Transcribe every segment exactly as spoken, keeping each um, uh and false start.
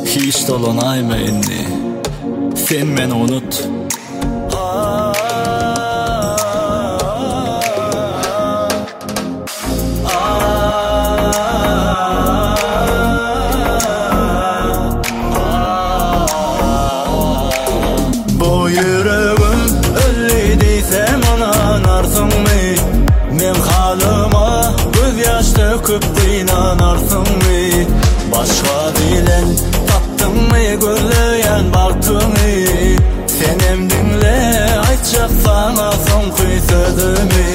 Hiç dolanayma inni, sen meni unut. Bu yüreğim ölli deysem ona anarsınmı? Men halıma göz yaş döküp inanarsınmı? Başka bilen taptınmı gözleyen baktığımı? Sen emdinle aytacak sana son kuy sözümü.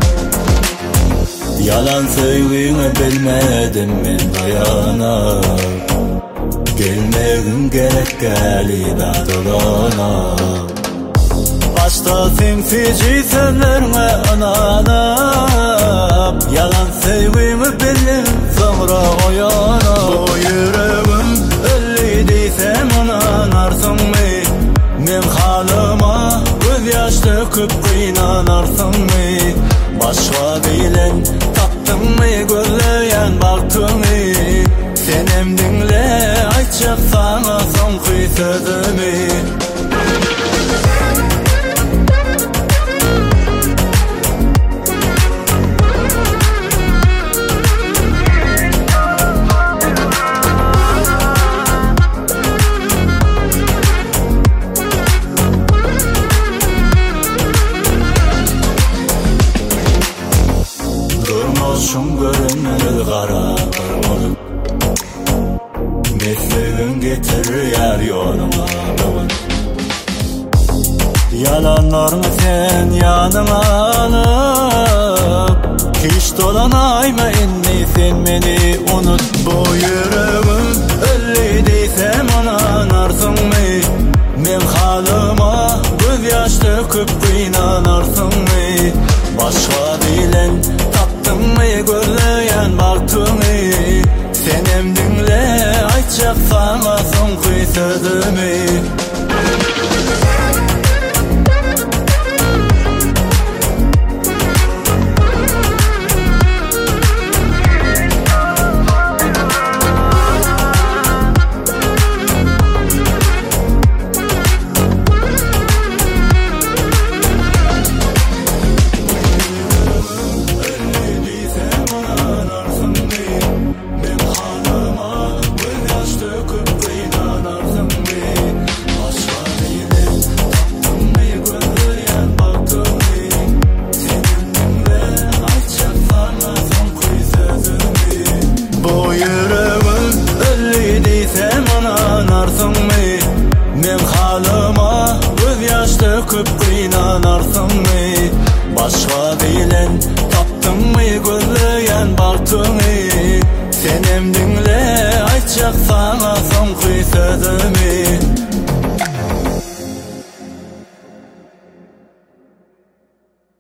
Yalan söyleyini bilmedim men dayanıp, gelmegin gerek gelida dolana. Başta sinsici sözlerine ananıp, yalan sevgimi bildim sonra uyanıp. Bu yüreğim ölli deysem ona anarsınmı? Men halıma göz yaş döküp inanarsınmı? Başka bilen taptınmı gözleyen baktığımı? Sen emdinle aytacak sana son kuy sözümü. Durmuşum görünür kara kırmızı, mesleğin getir yer yoluma bugün. Yalanlarını sen yanına alıp, hiç dolanayma inni, sen beni unut. Bu yüreğim ölli deysem ona anarsınmı? Men halıma göz yaş döküp inanarsınmı? Başka bilen taptınmı gözleyen baktığımı? Sen emdinle aytacak sana son kuy sözümü. Men halıma göz yaş döküp inanarsınmı? Başka bilen taptınmı gözleyen baktığımı? Sen emdinle aytacak sana son kuy sözümü.